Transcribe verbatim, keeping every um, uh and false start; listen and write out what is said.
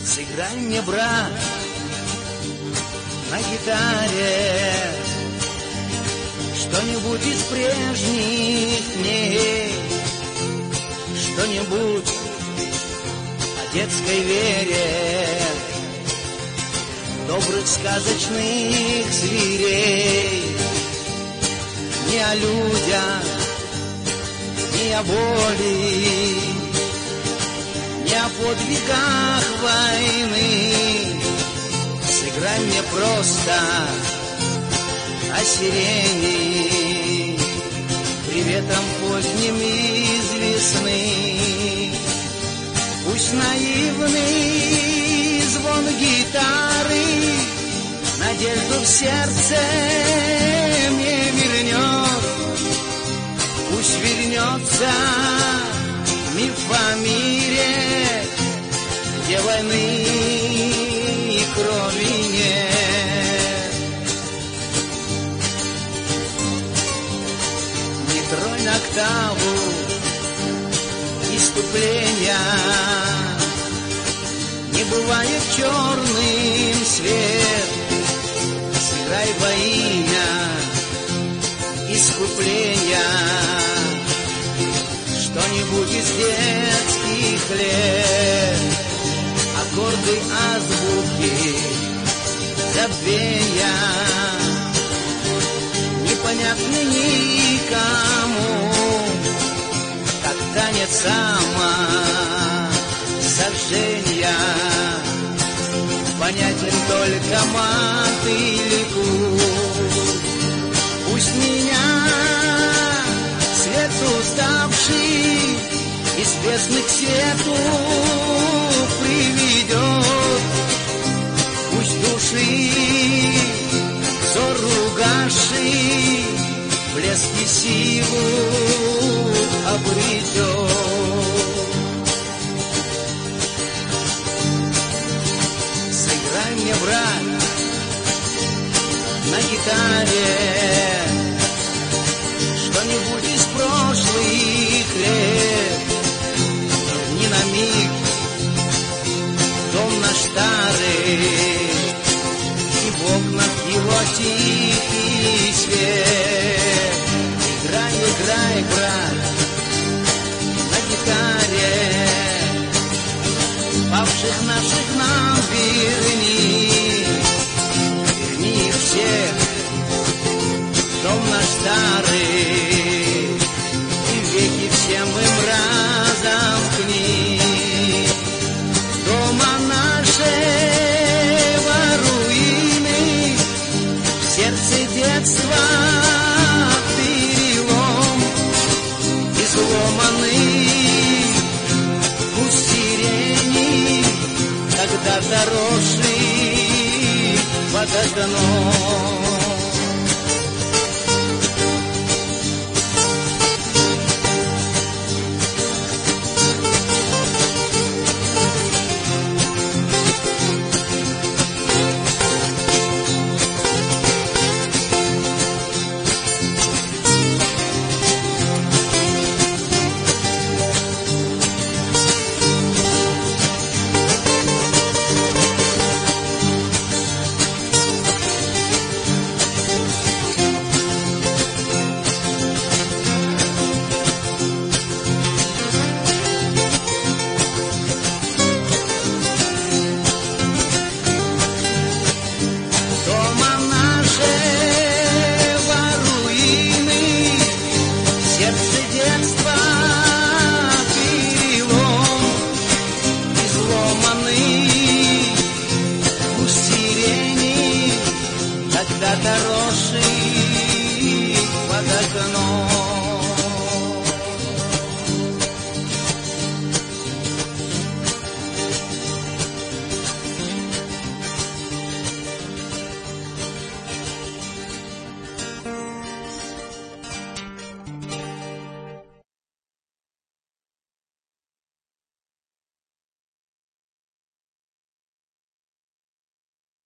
Сыграй мне, брат, на гитаре что-нибудь из прежних дней, что-нибудь о детской вере, добрых сказочных зверей. Не о людях, не о боли, не о подвигах войны. Сыграй мне просто о сирени, приветом поздним из весны. Пусть наивный звон гитары надежду в сердце мне вернет. Пусть вернется миф о мире, где войны и крови нет. Не тронь октаву иступления, не бывает черным свет. Сыграй во имя искупления что-нибудь из детских лет. Аккорды азбуки забвения непонятны никому, как танец самосожжения понятен только мотыльку. Пусть меня свет уставший из бездны к свету приведет. Пусть души взор угасший блеск и силу обретет. Сыграй мне, брат, на гитаре что-нибудь из прошлых лет. Верни на миг дом наш старый, и в окнах его тихий свет. Играй, играй, брат, на гитаре, павших наших нам верни. Верни их всех в дом наш старый, и веки всем им разомкни. Дома нашего руины, в сердце детства перелом, изломанный куст сирени, когда-то росший под окном. Когда дорога